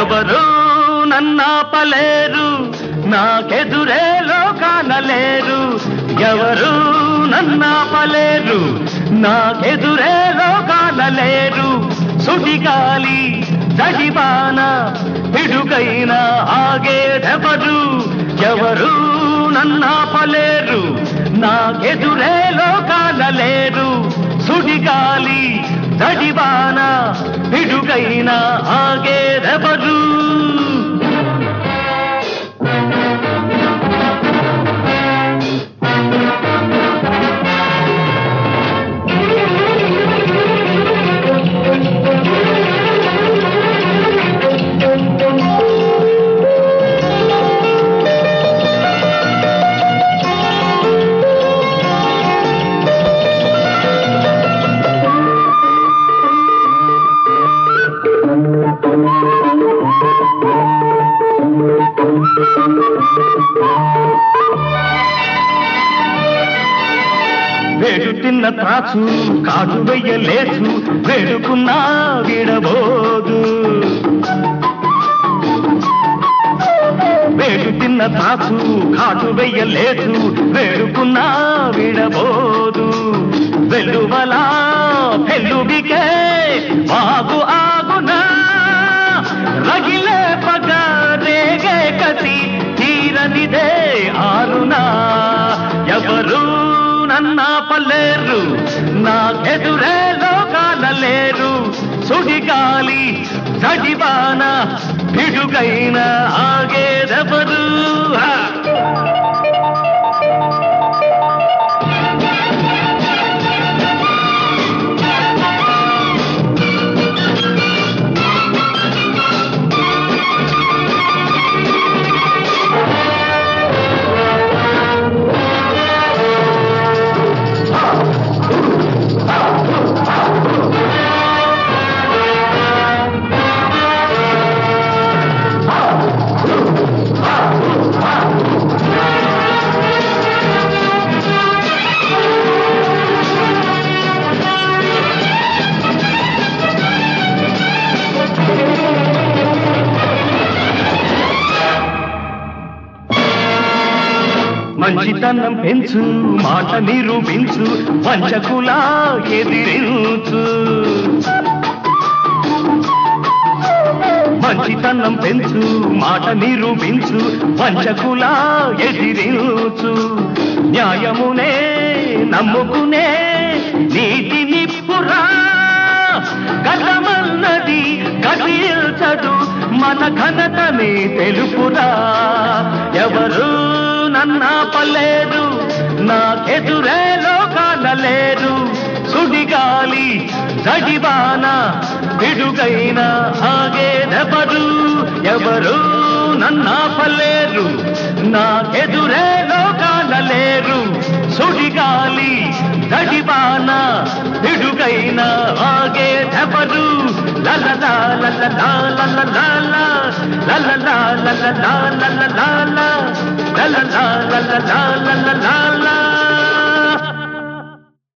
ఎవరు నన్నాపలేరు, నాకెదురే లోకానలేరు. ఎవరు నన్నాపలేరు, నాకెదురే లోకానలేరు. సుడిగాలి జడివాన పిడుగైన ఆగేదెవరు. ఎవరు నన్నాపలేరు, నాకెదురే లోకానలేరు. సుడిగాలి జడివాన పిడుగైన ఆగేదెవరు. వేడు తిన్న త్రాచు కాటు వెయ్యలేదు, వేడుకున్నా విడబోదు. వేడు తిన్న త్రాచు కాటు వెయ్యలేదు, వేడుకున్నా విడబోదు. వెలువలా పెళ్ళుడికే వాగు ఆగునా, రగిలే పగ రేగే కసి తీరనిదే ఆరునా. ఎవరు నన్నాపలేరు, నాకెదురే లోకానలేరు. సుడిగాలి జడివాన పిడుగైన ఆగేదెవరు. మంచితనం పెంచు, మాట నిరూపించు, వంచకులా ఎదిరించు. మంచితనం పెంచు, మాట నిరూపించు, వంచకులా ఎదిరించు. న్యాయమునే నమ్ముకునే నీతి నిప్పురా, గతమన్నది కదిల్చదు, మన ఘనతని తెలుపురా. ఎవరు నన్నాపలేరు, నాకెదురే లోకానలేరు. సుడిగాలి జడివాన పిడుగైన ఆగేదెవరు. ఎవరు నన్నాపలేరు, నాకెదురే లోకానలేరు. సుడిగాలి జడివాన పిడుగైన ఆగేదెవరు. లలలా లలలా లలలా లలలా లలలా లలలా la la la la la la la la